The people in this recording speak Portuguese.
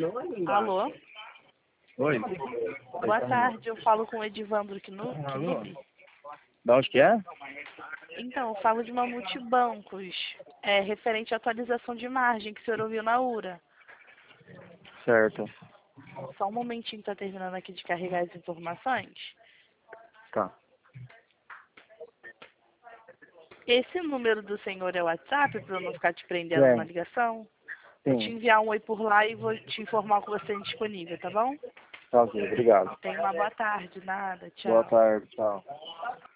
Alô? Oi. Boa tarde, eu falo com o Edivandro Knupp. Da onde que é? Então, eu falo de uma multibancos, referente à atualização de margem que o senhor ouviu na URA. Certo. Só um momentinho, tá terminando aqui de carregar as informações. Tá. Esse número do senhor é o WhatsApp, para eu não ficar te prendendo É. na ligação? Vou te Sim. enviar um oi por lá e vou te informar que você é disponível, tá bom? Tá ok, obrigado. Tenha uma boa tarde, nada, Boa tchau. tarde, tchau.